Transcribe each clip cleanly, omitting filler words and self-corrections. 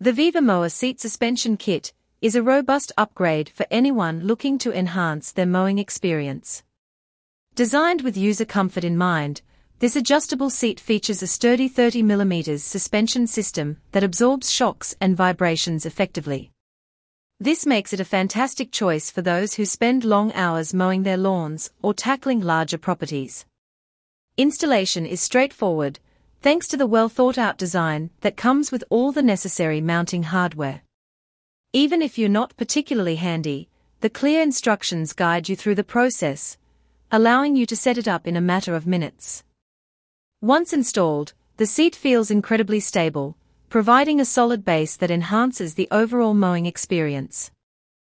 The VivaMower Seat Suspension Kit is a robust upgrade for anyone looking to enhance their mowing experience. Designed with user comfort in mind, this adjustable seat features a sturdy 30mm suspension system that absorbs shocks and vibrations effectively. This makes it a fantastic choice for those who spend long hours mowing their lawns or tackling larger properties. Installation is straightforward, thanks to the well-thought-out design that comes with all the necessary mounting hardware. Even if you're not particularly handy, the clear instructions guide you through the process, allowing you to set it up in a matter of minutes. Once installed, the seat feels incredibly stable, providing a solid base that enhances the overall mowing experience.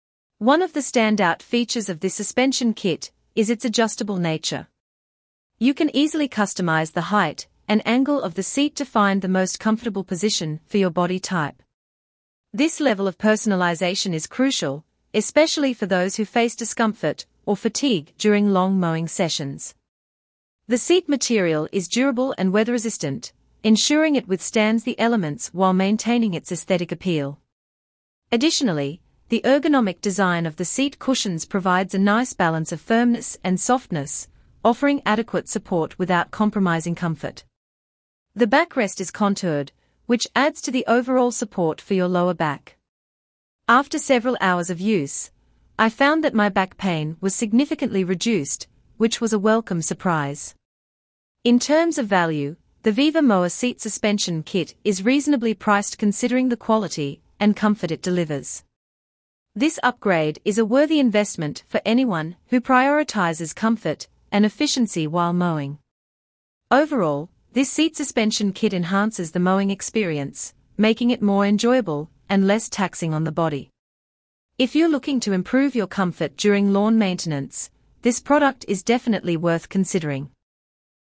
One of the standout features of this suspension kit is its adjustable nature. You can easily customize the height and angle of the seat to find the most comfortable position for your body type. This level of personalization is crucial, especially for those who face discomfort or fatigue during long mowing sessions. The seat material is durable and weather-resistant, ensuring it withstands the elements while maintaining its aesthetic appeal. Additionally, the ergonomic design of the seat cushions provides a nice balance of firmness and softness, offering adequate support without compromising comfort. The backrest is contoured, which adds to the overall support for your lower back. After several hours of use, I found that my back pain was significantly reduced, which was a welcome surprise. In terms of value, the VivaMower Seat Suspension Kit is reasonably priced considering the quality and comfort it delivers. This upgrade is a worthy investment for anyone who prioritizes comfort and efficiency while mowing. Overall, this seat suspension kit enhances the mowing experience, making it more enjoyable and less taxing on the body. If you're looking to improve your comfort during lawn maintenance, this product is definitely worth considering.